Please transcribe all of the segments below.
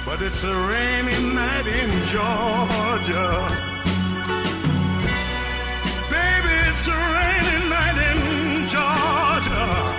but it's a rainy night in Georgia. Baby, it's a rainy night in Georgia.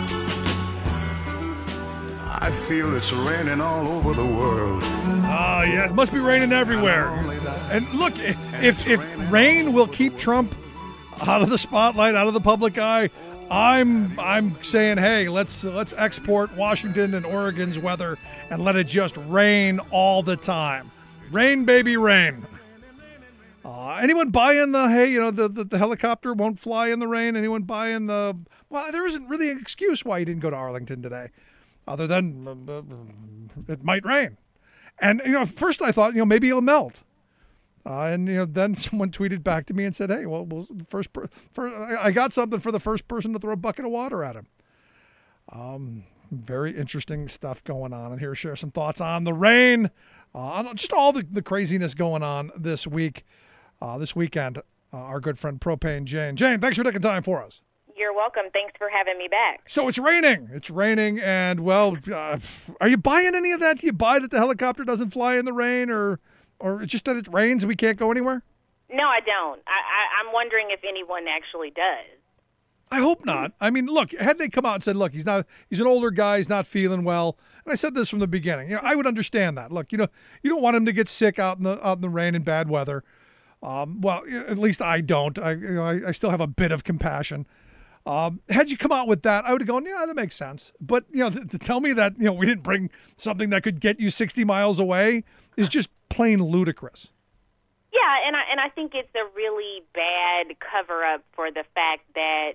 I feel it's raining all over the world. Oh, yeah, it must be raining everywhere. And look, if rain will keep Trump out of the spotlight, out of the public eye, I'm saying, hey, let's export Washington and Oregon's weather and let it just rain all the time. Rain, baby, rain. Anyone buy in the helicopter won't fly in the rain? Anyone buy in well, there isn't really an excuse why you didn't go to Arlington today, other than it might rain. And, first I thought, maybe it'll melt. And then someone tweeted back to me and said, hey, well I got something for the first person to throw a bucket of water at him. Very interesting stuff going on. And here, share some thoughts on the rain, on just all the craziness going on this weekend. Our good friend Propane Jane. Jane, thanks for taking time for us. You're welcome. Thanks for having me back. So it's raining. And, well, are you buying any of that? Do you buy that the helicopter doesn't fly in the rain, or just that it rains and we can't go anywhere? No, I don't. I'm wondering if anyone actually does. I hope not. I mean, look, had they come out and said, look, he's an older guy, he's not feeling well. And I said this from the beginning. I would understand that. Look, you don't want him to get sick out in the rain and bad weather. Well, at least I don't. I still have a bit of compassion. Had you come out with that, I would have gone, yeah, that makes sense. But, to tell me that, we didn't bring something that could get you 60 miles away is just plain ludicrous. Yeah, and I think it's a really bad cover-up for the fact that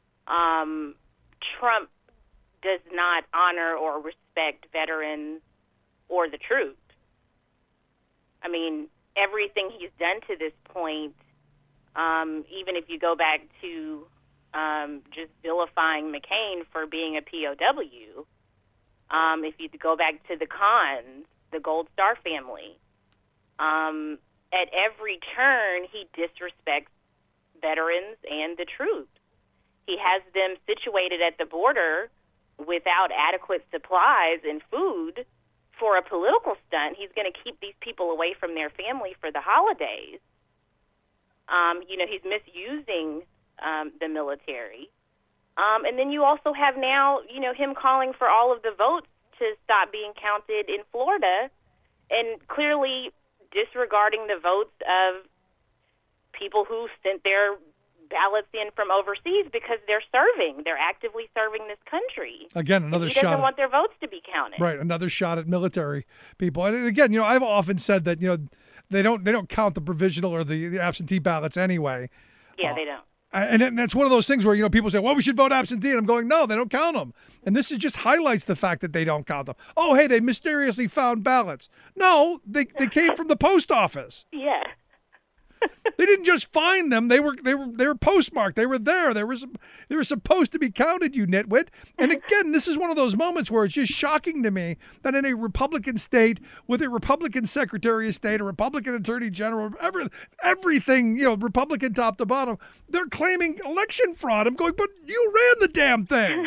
Trump does not honor or respect veterans or the troops. I mean, everything he's done to this point, even if you go back to just vilifying McCain for being a POW, if you go back to the Khans, the Gold Star family, at every turn he disrespects veterans and the troops. He has them situated at the border without adequate supplies and food for a political stunt. He's going to keep these people away from their family for the holidays. He's misusing the military. And then you also have now, him calling for all of the votes to stop being counted in Florida and clearly disregarding the votes of people who sent their ballots in from overseas because they're actively serving this country. Again, another shot. He doesn't want their votes to be counted. Right, another shot at military people. And again, I've often said that, they don't count the provisional or the absentee ballots anyway. Yeah, they don't. And that's one of those things where, people say, well, we should vote absentee. And I'm going, no, they don't count them. And this just highlights the fact that they don't count them. Oh, hey, they mysteriously found ballots. No, they came from the post office. Yeah. They didn't just find them. They were postmarked. They were there. They were supposed to be counted, you nitwit. And again, this is one of those moments where it's just shocking to me that in a Republican state with a Republican Secretary of State, a Republican Attorney General, everything, Republican top to bottom, they're claiming election fraud. I'm going, but you ran the damn thing.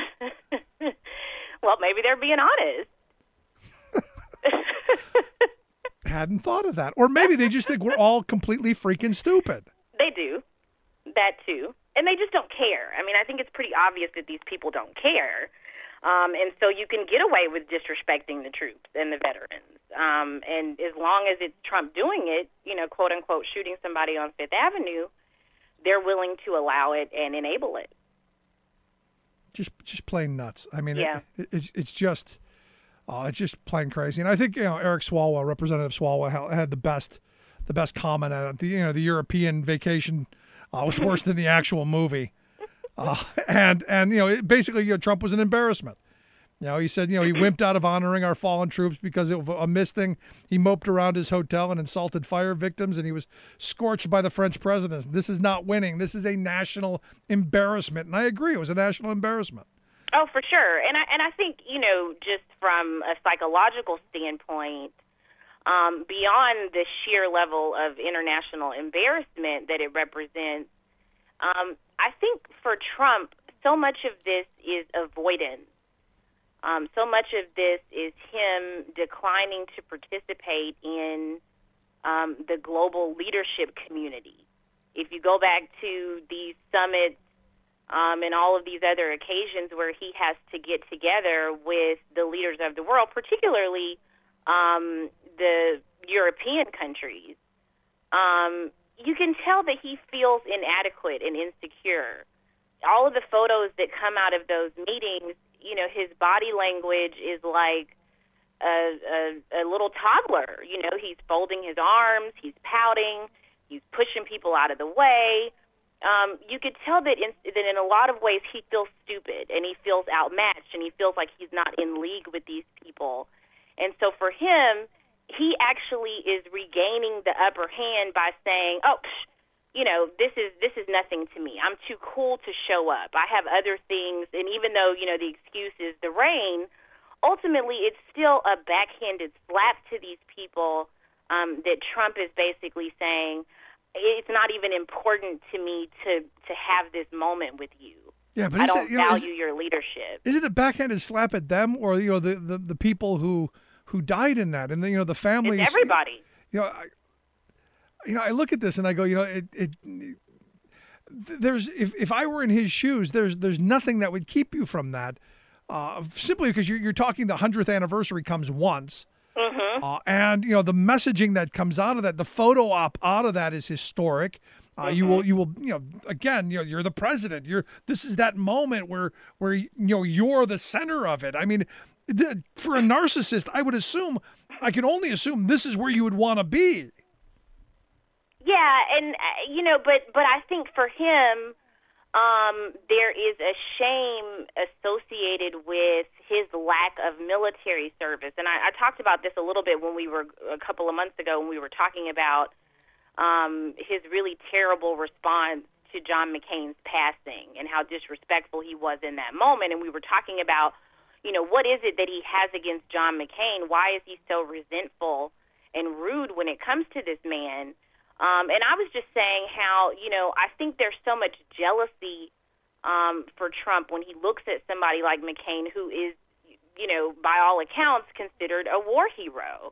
Well, maybe they're being honest. Hadn't thought of that. Or maybe they just think we're all completely freaking stupid. They do. That too. And they just don't care. I mean, I think it's pretty obvious that these people don't care. And so you can get away with disrespecting the troops and the veterans. And as long as it's Trump doing it, quote unquote, shooting somebody on Fifth Avenue, they're willing to allow it and enable it. Just plain nuts. I mean, yeah. It's just plain crazy. And I think Eric Swalwell, Representative Swalwell, had the best comment at it. The European vacation was worse than the actual movie. And basically Trump was an embarrassment. He said, he wimped out of honoring our fallen troops because of a misting. He moped around his hotel and insulted fire victims, and he was scorched by the French president. This is not winning. This is a national embarrassment. And I agree. It was a national embarrassment. Oh, for sure. And I think, just from a psychological standpoint, beyond the sheer level of international embarrassment that it represents, I think for Trump, so much of this is avoidance. So much of this is him declining to participate in the global leadership community. If you go back to these summits and all of these other occasions where he has to get together with the leaders of the world, particularly the European countries, you can tell that he feels inadequate and insecure. All of the photos that come out of those meetings, you know, his body language is like a little toddler. You know, he's folding his arms, he's pouting, he's pushing people out of the way. You could tell that in a lot of ways he feels stupid and he feels outmatched and he feels like he's not in league with these people. And so for him, he actually is regaining the upper hand by saying, "Oh, you know, this is nothing to me. I'm too cool to show up. I have other things." And even though, you know, the excuse is the rain, ultimately it's still a backhanded slap to these people that Trump is basically saying, it's not even important to me to have this moment with you. Yeah, but I don't value your leadership. Is it a backhanded slap at them, or, you know, the people who died in that, and the, you know, the families? It's everybody. You know, I look at this and I go, you know, there's if I were in his shoes, there's nothing that would keep you from that, simply because you're talking the 100th anniversary comes once. Mm-hmm. And, you know, the messaging that comes out of that, the photo op out of that is historic. You will, you know, again, you know, you're the president. This is that moment where you know, you're the center of it. I mean, for a narcissist, I can only assume this is where you would want to be. Yeah, and you know, but I think for him, there is a shame associated with his lack of military service. And I talked about this a little bit a couple of months ago when we were talking about his really terrible response to John McCain's passing and how disrespectful he was in that moment. And we were talking about, you know, what is it that he has against John McCain? Why is he so resentful and rude when it comes to this man? And I was just saying how, you know, I think there's so much jealousy for Trump when he looks at somebody like McCain, who is, you know, by all accounts considered a war hero.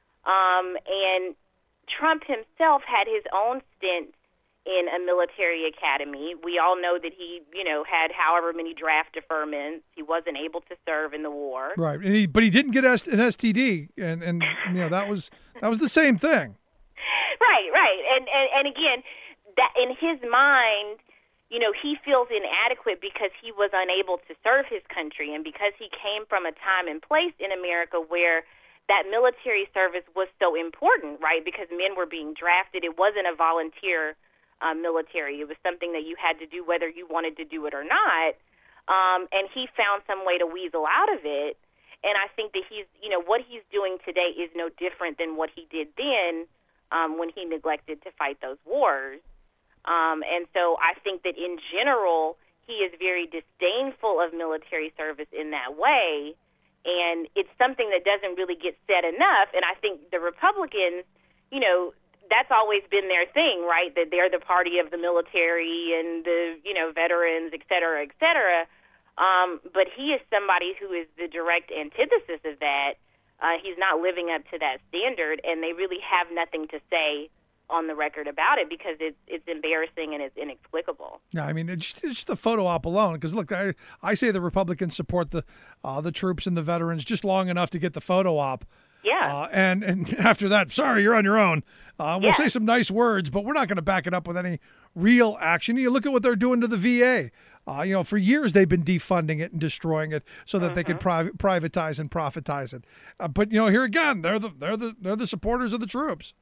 And Trump himself had his own stint in a military academy. We all know that he, you know, had however many draft deferments. He wasn't able to serve in the war. Right, but he didn't get an STD, and you know, that was the same thing. Right. And again, that in his mind, you know, he feels inadequate because he was unable to serve his country, and because he came from a time and place in America where that military service was so important, right? Because men were being drafted. It wasn't a volunteer military. It was something that you had to do whether you wanted to do it or not. And he found some way to weasel out of it. And I think that he's, you know, what he's doing today is no different than what he did then when he neglected to fight those wars. And so I think that in general, he is very disdainful of military service in that way. And it's something that doesn't really get said enough. And I think the Republicans, you know, that's always been their thing, right? That they're the party of the military and the, you know, veterans, et cetera, et cetera. But he is somebody who is the direct antithesis of that. He's not living up to that standard, and they really have nothing to say on the record about it because it's embarrassing and it's inexplicable. Yeah, I mean, it's just the photo op alone. Because look, I say the Republicans support the troops and the veterans just long enough to get the photo op. Yeah. And after that, sorry, you're on your own. We'll say some nice words, but we're not going to back it up with any real action. You look at what they're doing to the VA. You know, for years they've been defunding it and destroying it so that they could privatize and profitize it. But you know, here again, they're the supporters of the troops.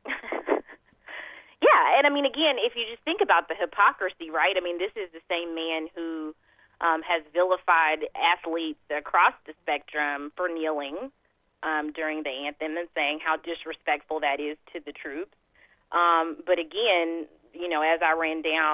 Yeah, and I mean, again, if you just think about the hypocrisy, right? I mean, this is the same man who has vilified athletes across the spectrum for kneeling during the anthem and saying how disrespectful that is to the troops. But again, you know, as I ran down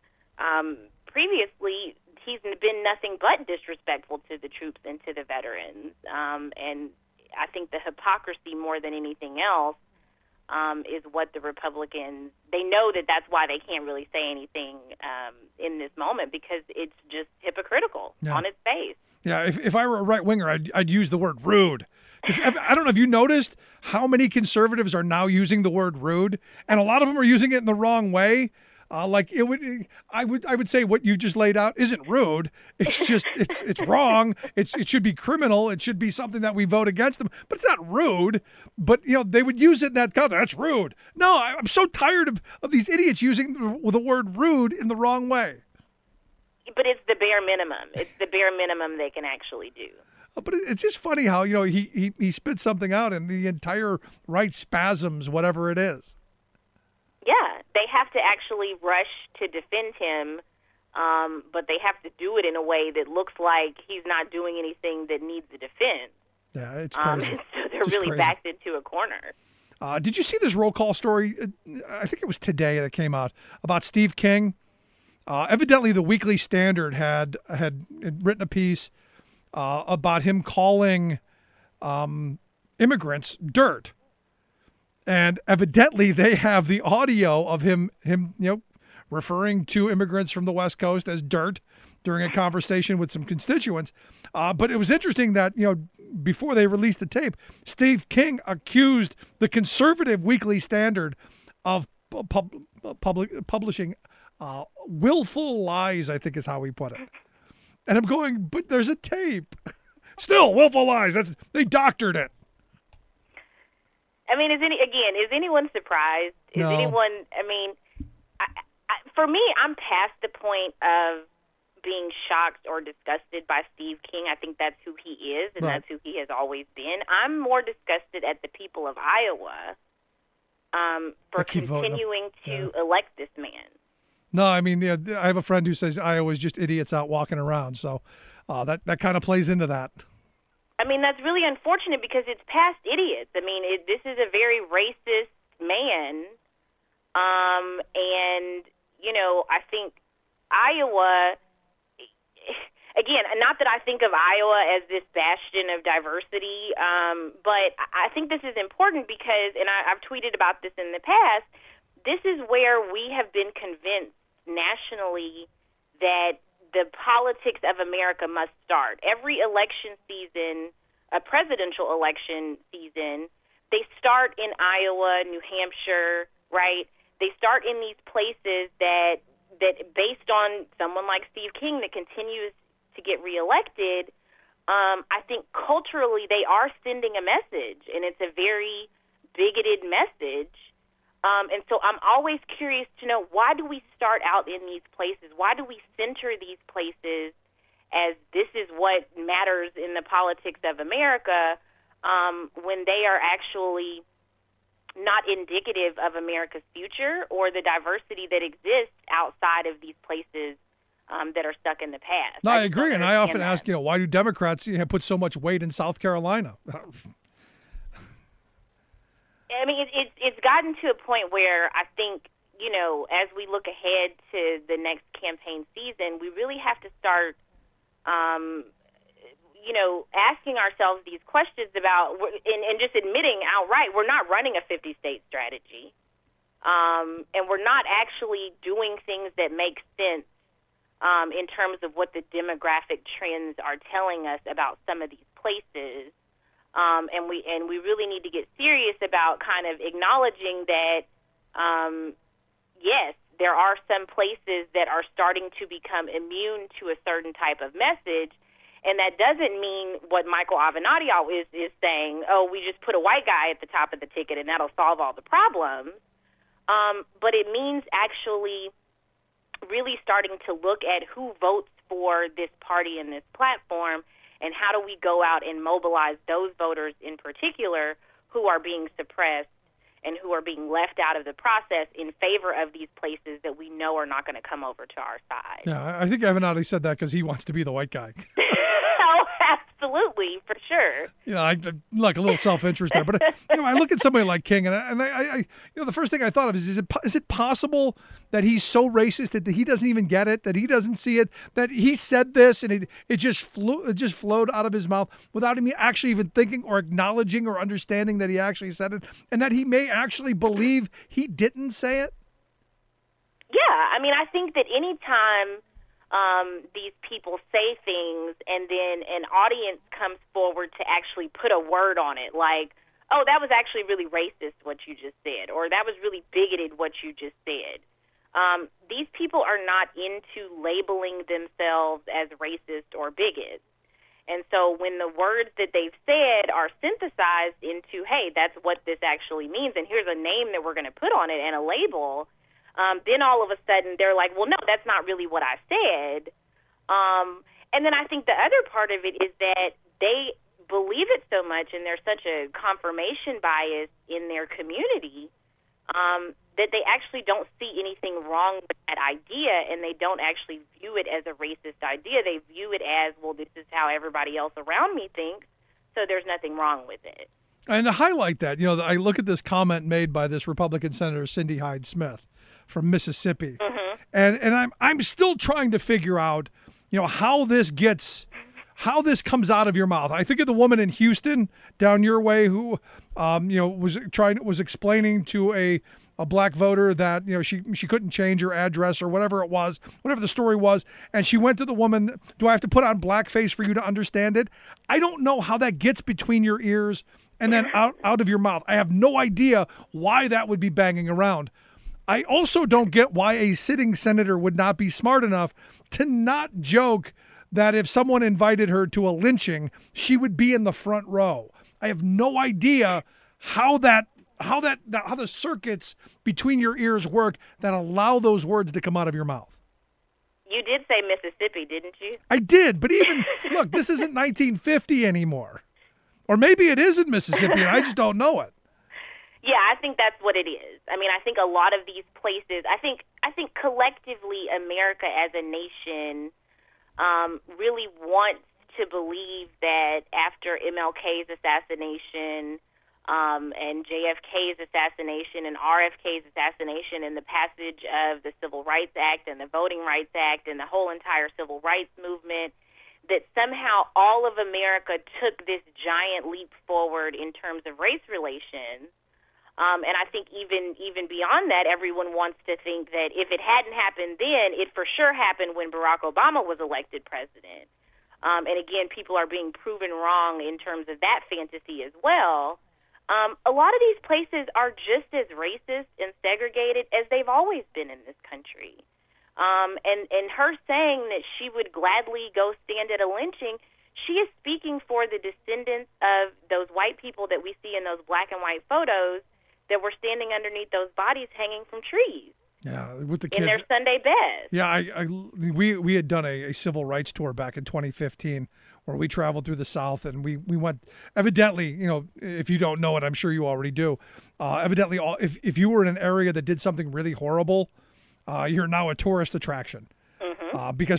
previously, he's been nothing but disrespectful to the troops and to the veterans. And I think the hypocrisy more than anything else is what the Republicans, they know that that's why they can't really say anything in this moment because it's just hypocritical on its face. Yeah, if I were a right winger, I'd use the word rude. Because I don't know if you noticed how many conservatives are now using the word rude, and a lot of them are using it in the wrong way. I would say what you just laid out isn't rude. It's just it's wrong. It should be criminal. It should be something that we vote against them. But it's not rude. But they would use it in that context. That's rude. No, I'm so tired of these idiots using the word rude in the wrong way. But it's the bare minimum. It's the bare minimum they can actually do. But it's just funny how he spits something out and the entire right spasms, whatever it is. Yeah, they have to actually rush to defend him, but they have to do it in a way that looks like he's not doing anything that needs a defense. Yeah, it's crazy. So they're just really crazy. Backed into a corner. Did you see this roll call story? I think it was today that came out about Steve King. Evidently, the Weekly Standard had written a piece about him calling immigrants dirt. And evidently, they have the audio of him, referring to immigrants from the West Coast as dirt during a conversation with some constituents. But it was interesting that before they released the tape, Steve King accused the conservative Weekly Standard of publishing willful lies. I think is how he put it. And I'm going, but there's a tape. Still, willful lies. They doctored it. I mean, is anyone surprised? No. For me, I'm past the point of being shocked or disgusted by Steve King. I think that's who he is, and That's who he has always been. I'm more disgusted at the people of Iowa for continuing to elect this man. No, I mean, I have a friend who says Iowa's just idiots out walking around, so that kind of plays into that. I mean, that's really unfortunate because it's past idiots. I mean, this is a very racist man, and, I think Iowa, again, not that I think of Iowa as this bastion of diversity, but I think this is important because, and I've tweeted about this in the past, this is where we have been convinced nationally that the politics of America must start. Every election season, a presidential election season, they start in Iowa, New Hampshire, right? They start in these places that based on someone like Steve King that continues to get reelected, I think culturally they are sending a message, and it's a very bigoted message. And so I'm always curious to know, why do we start out in these places? Why do we center these places as this is what matters in the politics of America when they are actually not indicative of America's future or the diversity that exists outside of these places that are stuck in the past? No, I agree. And I often ask, why do Democrats put so much weight in South Carolina? I mean, it's gotten to a point where I think, as we look ahead to the next campaign season, we really have to start, asking ourselves these questions about, and just admitting outright, we're not running a 50-state strategy. And we're not actually doing things that make sense in terms of what the demographic trends are telling us about some of these places. And we really need to get serious about kind of acknowledging that, yes, there are some places that are starting to become immune to a certain type of message, and that doesn't mean what Michael Avenatti is saying, we just put a white guy at the top of the ticket and that'll solve all the problems. But it means actually really starting to look at who votes for this party and this platform, and how do we go out and mobilize those voters in particular who are being suppressed and who are being left out of the process in favor of these places that we know are not going to come over to our side. Yeah, I think Avenatti said that because he wants to be the white guy. Oh, absolutely, for sure. I like a little self-interest there, but I look at somebody like King, and I the first thing I thought of is it possible that he's so racist that he doesn't even get it, that he doesn't see it, that he said this and it just flowed out of his mouth without him actually even thinking or acknowledging or understanding that he actually said it, and that he may actually believe he didn't say it? Yeah, I mean, I think that any time these people say things, and then an audience comes forward to actually put a word on it, like, oh, that was actually really racist what you just said, or that was really bigoted what you just said. These people are not into labeling themselves as racist or bigots. And so when the words that they've said are synthesized into, hey, that's what this actually means, and here's a name that we're going to put on it and a label, then all of a sudden they're like, well, no, that's not really what I said. And then I think the other part of it is that they believe it so much, and there's such a confirmation bias in their community, that they actually don't see anything wrong with that idea, and they don't actually view it as a racist idea. They view it as, well, this is how everybody else around me thinks, so there's nothing wrong with it. And to highlight that, I look at this comment made by this Republican Senator Cindy Hyde-Smith from Mississippi, and I'm still trying to figure out, how this comes out of your mouth. I think of the woman in Houston down your way who, was explaining to a black voter that she couldn't change her address or whatever the story was, and she went to the woman, do I have to put on blackface for you to understand it? I don't know how that gets between your ears and then out of your mouth. I have no idea why that would be banging around. I also don't get why a sitting senator would not be smart enough to not joke that if someone invited her to a lynching, she would be in the front row. I have no idea how the circuits between your ears work that allow those words to come out of your mouth. You did say Mississippi, didn't you? I did, but even look, this isn't 1950 anymore, or maybe it is in Mississippi, and I just don't know it. Yeah, I think that's what it is. I mean, I think a lot of these places, I think collectively America as a nation really wants to believe that after MLK's assassination and JFK's assassination and RFK's assassination and the passage of the Civil Rights Act and the Voting Rights Act and the whole entire civil rights movement, that somehow all of America took this giant leap forward in terms of race relations. And I think even beyond that, everyone wants to think that if it hadn't happened then, it for sure happened when Barack Obama was elected president. And again, people are being proven wrong in terms of that fantasy as well. A lot of these places are just as racist and segregated as they've always been in this country. And her saying that she would gladly go stand at a lynching, she is speaking for the descendants of those white people that we see in those black and white photos that were standing underneath those bodies hanging from trees. Yeah, with the kids in their Sunday best. Yeah, we had done a civil rights tour back in 2015 where we traveled through the South, and we went, evidently, if you don't know it, I'm sure you already do. Evidently, if you were in an area that did something really horrible, you're now a tourist attraction. Because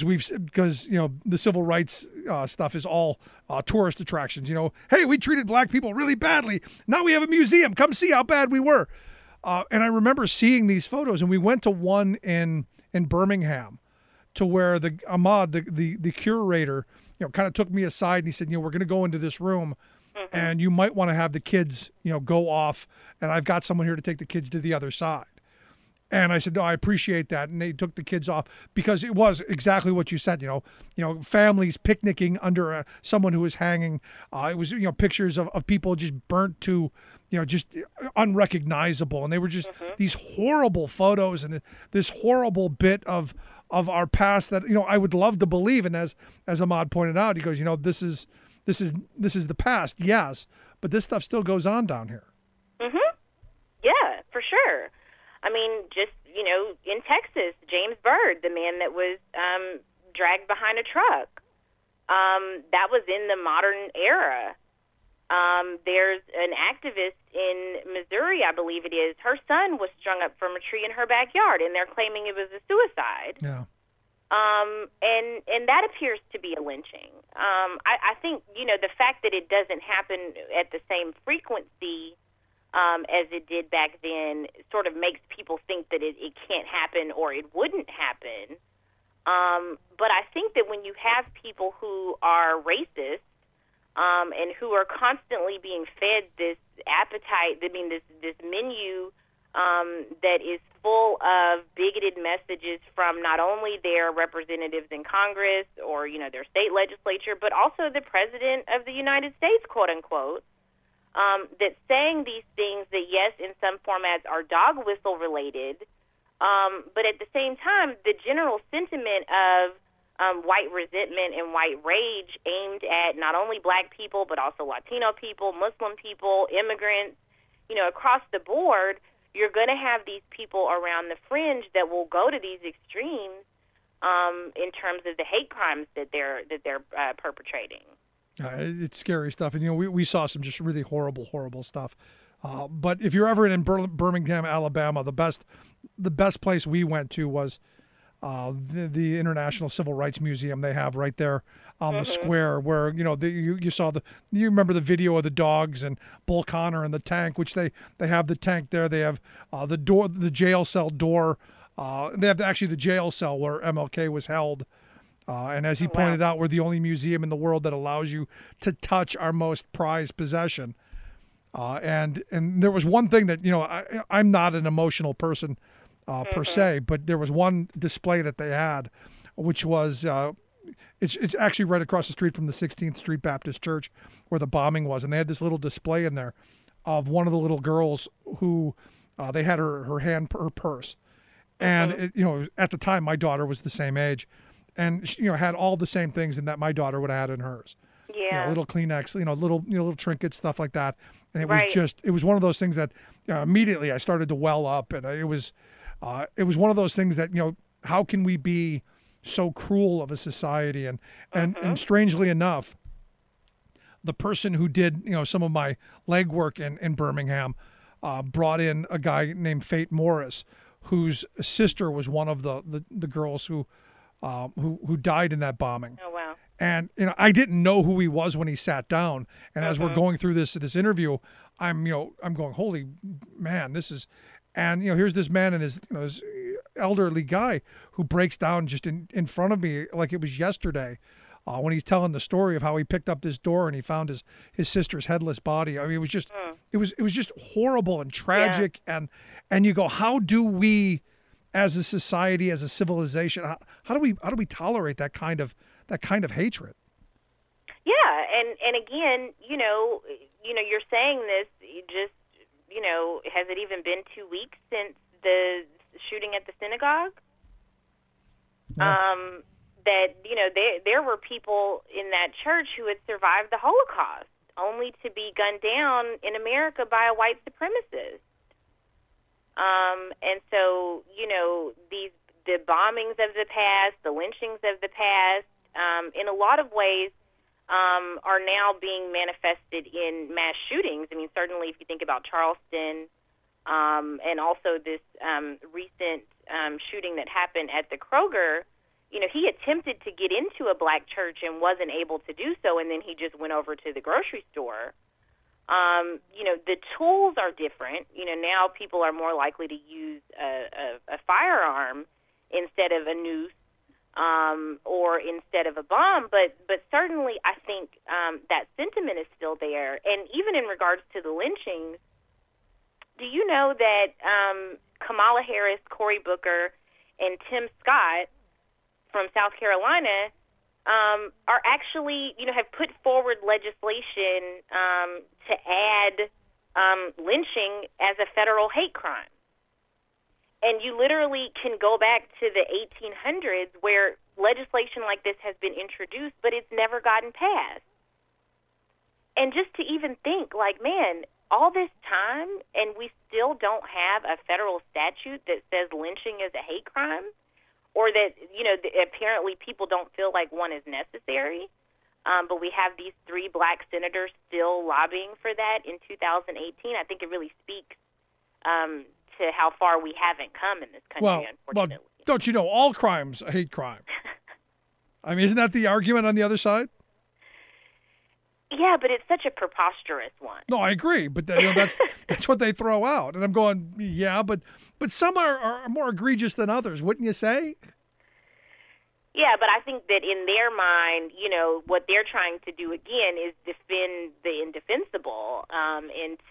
the civil rights stuff is all tourist attractions. Hey, we treated black people really badly. Now we have a museum. Come see how bad we were. And I remember seeing these photos, and we went to one in Birmingham, to where Ahmad, the curator, kind of took me aside and he said, we're going to go into this room, and you might want to have the kids, go off, and I've got someone here to take the kids to the other side. And I said, no, I appreciate that. And they took the kids off because it was exactly what you said, families picnicking under someone who was hanging. It was, pictures of people just burnt to, just unrecognizable. And they were just these horrible photos and this horrible bit of our past that, I would love to believe. And as Ahmad pointed out, he goes, this is the past. Yes. But this stuff still goes on down here. Yeah, for sure. I mean, just, in Texas, James Byrd, the man that was dragged behind a truck, that was in the modern era. There's an activist in Missouri, I believe it is. Her son was strung up from a tree in her backyard, and they're claiming it was a suicide. Yeah. And that appears to be a lynching. I think, the fact that it doesn't happen at the same frequency as it did back then sort of makes people think that it can't happen or it wouldn't happen. But I think that when you have people who are racist and who are constantly being fed this appetite, this menu that is full of bigoted messages from not only their representatives in Congress or, their state legislature, but also the President of the United States, quote unquote, that's saying these things that, yes, in some formats are dog whistle related, but at the same time, the general sentiment of white resentment and white rage aimed at not only black people, but also Latino people, Muslim people, immigrants, across the board, you're going to have these people around the fringe that will go to these extremes in terms of the hate crimes that they're perpetrating. It's scary stuff, and we saw some just really horrible stuff. But if you're ever in Birmingham, Alabama, the best place we went to was the International Civil Rights Museum they have right there on the square, where you saw you remember the video of the dogs and Bull Connor and the tank, which they have the tank there. They have the jail cell door. They have actually the jail cell where MLK was held. And as he pointed out, we're the only museum in the world that allows you to touch our most prized possession. And there was one thing that, I'm not an emotional person per se, but there was one display that they had, which was, it's actually right across the street from the 16th Street Baptist Church where the bombing was. And they had this little display in there of one of the little girls who, they had her purse. And, at the time, my daughter was the same age. And she, had all the same things in that my daughter would have had in hers. Yeah. Little Kleenex, little trinkets, stuff like that. And it was one of those things that immediately I started to well up, and it was one of those things that how can we be so cruel of a society? And strangely enough, the person who did some of my legwork in Birmingham brought in a guy named Fate Morris, whose sister was one of the girls who died in that bombing. Oh, wow. And, I didn't know who he was when he sat down. And as we're going through this interview, I'm going, holy man, this is, and, here's this man and his elderly guy who breaks down just in front of me like it was yesterday, when he's telling the story of how he picked up this door and he found his sister's headless body. I mean, it was just, it was just horrible and tragic. Yeah. And you go, how do we, as a society, as a civilization, how do we tolerate that kind of hatred? Yeah, and again, you're saying this. Has it even been 2 weeks since the shooting at the synagogue? Yeah. That there were people in that church who had survived the Holocaust, only to be gunned down in America by a white supremacist. And so, the bombings of the past, the lynchings of the past, in a lot of ways, are now being manifested in mass shootings. I mean, certainly if you think about Charleston, and also this recent shooting that happened at the Kroger, he attempted to get into a black church and wasn't able to do so, and then he just went over to the grocery store. The tools are different. Now people are more likely to use a firearm instead of a noose, or instead of a bomb. But certainly I think that sentiment is still there. And even in regards to the lynchings, do you know that Kamala Harris, Cory Booker, and Tim Scott from South Carolina are actually, have put forward legislation to add lynching as a federal hate crime. And you literally can go back to the 1800s where legislation like this has been introduced, but it's never gotten passed. And just to even think, man, all this time, and we still don't have a federal statute that says lynching is a hate crime, or that, apparently people don't feel like one is necessary. But we have these 3 black senators still lobbying for that in 2018. I think it really speaks to how far we haven't come in this country, unfortunately. Well, don't you know, all crimes are hate crime? I mean, isn't that the argument on the other side? Yeah, but it's such a preposterous one. No, I agree, but that's what they throw out, and I'm going, yeah, but some are more egregious than others, wouldn't you say? Yeah, but I think that in their mind, what they're trying to do again is defend the indefensible, and to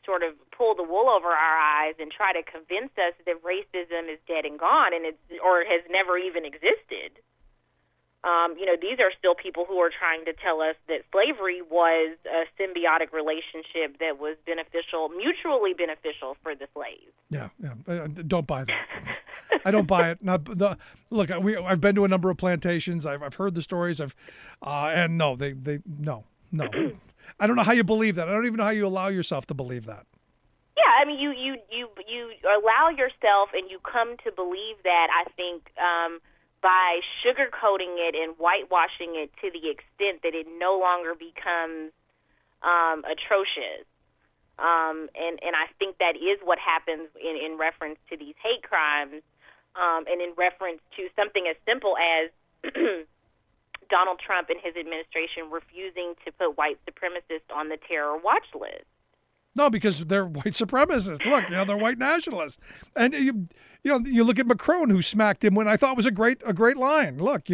sort of pull the wool over our eyes and try to convince us that racism is dead and gone or has never even existed. These are still people who are trying to tell us that slavery was a symbiotic relationship that was mutually beneficial for the slaves. Yeah. Don't buy that. I don't buy it. Look, I've been to a number of plantations. I've heard the stories. And no, no. I don't know how you believe that. I don't even know how you allow yourself to believe that. Yeah, I mean, you allow yourself and you come to believe that, I think, by sugarcoating it and whitewashing it to the extent that it no longer becomes atrocious. And I think that is what happens in reference to these hate crimes, and in reference to something as simple as Donald Trump and his administration refusing to put white supremacists on the terror watch list. No, because they're white supremacists. Look, they're white nationalists. And you look at Macron, who smacked him when I thought was a great line. Look,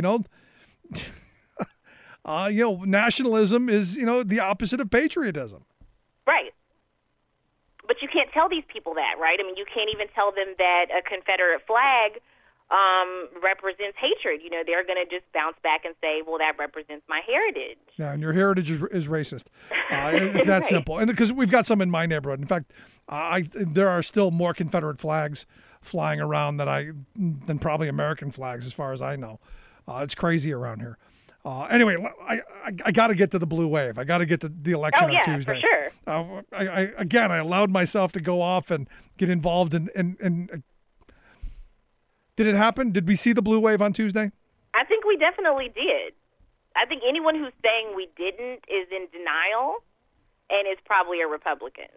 nationalism is, the opposite of patriotism. Right. But you can't tell these people that, right? I mean, you can't even tell them that a Confederate flag represents hatred. They're going to just bounce back and say, well, that represents my heritage. Yeah, and your heritage is racist. It's that simple. And because we've got some in my neighborhood. In fact, there are still more Confederate flags flying around than probably American flags, as far as I know. It's crazy around here. Anyway, I got to get to the blue wave. I got to get to the election on Tuesday. For sure. I allowed myself to go off and get involved in did it happen? Did we see the blue wave on Tuesday? I think we definitely did. I think anyone who's saying we didn't is in denial and is probably a Republican.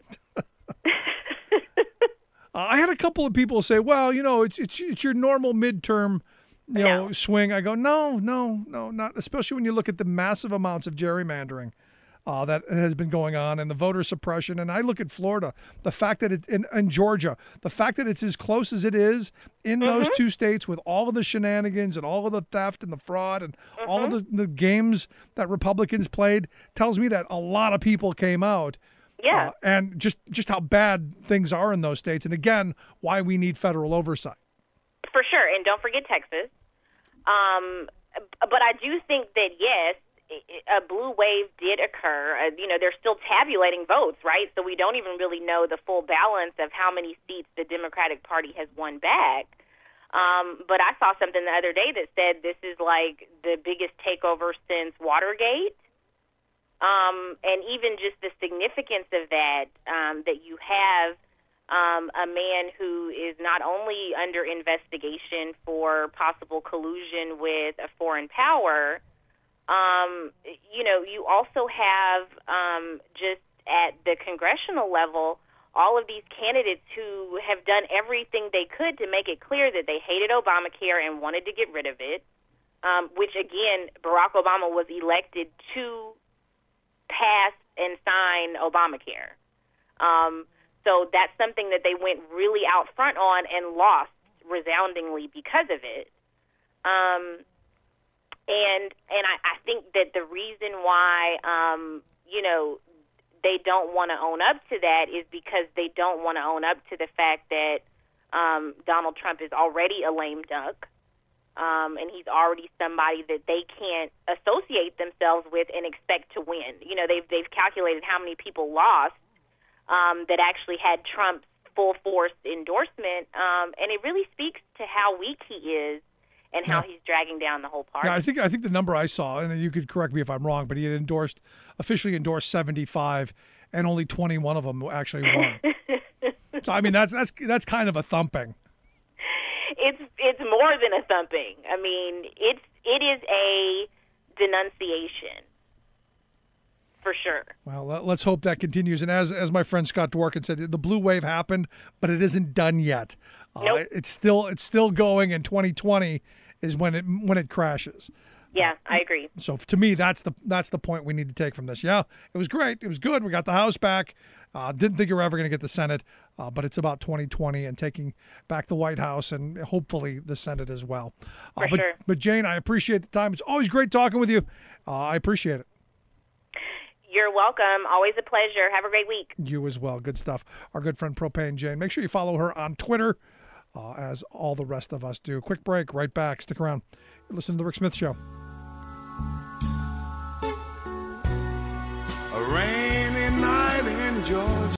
I had a couple of people say, well, it's your normal midterm swing. I go, no, not, especially when you look at the massive amounts of gerrymandering that has been going on and the voter suppression. And I look at Florida, the fact that it's in Georgia, the fact that it's as close as it is in those two states with all of the shenanigans and all of the theft and the fraud and all of the games that Republicans played tells me that a lot of people came out. Yeah. And just how bad things are in those states. And again, why we need federal oversight. For sure. And don't forget Texas. But I do think that, yes, a blue wave did occur. They're still tabulating votes, right? So we don't even really know the full balance of how many seats the Democratic Party has won back. But I saw something the other day that said this is like the biggest takeover since Watergate. And even just the significance of that, that you have a man who is not only under investigation for possible collusion with a foreign power, you also have just at the congressional level all of these candidates who have done everything they could to make it clear that they hated Obamacare and wanted to get rid of it, which, again, Barack Obama was elected to pass and sign Obamacare. So that's something that they went really out front on and lost resoundingly because of it. And I think that the reason why, they don't want to own up to that is because they don't want to own up to the fact that Donald Trump is already a lame duck, and he's already somebody that they can't associate themselves with and expect to win. They've calculated how many people lost that actually had Trump's full force endorsement, and it really speaks to how weak he is and how he's dragging down the whole party. Yeah, I think the number I saw, and you could correct me if I'm wrong, but he had officially endorsed 75, and only 21 of them actually won. So I mean, that's kind of a thumping. It's more than a thumping. I mean, it is a denunciation. For sure. Well, let's hope that continues. And as my friend Scott Dworkin said, the blue wave happened, but it isn't done yet. Nope. It's still going, and 2020 is when it crashes. Yeah, I agree. So to me, that's the point we need to take from this. Yeah, it was great. It was good. We got the House back. Didn't think you were ever going to get the Senate, but it's about 2020 and taking back the White House and hopefully the Senate as well. Sure. But Jane, I appreciate the time. It's always great talking with you. I appreciate it. You're welcome. Always a pleasure. Have a great week. You as well. Good stuff. Our good friend Propane Jane. Make sure you follow her on Twitter, as all the rest of us do. Quick break. Right back. Stick around. Listen to The Rick Smith Show.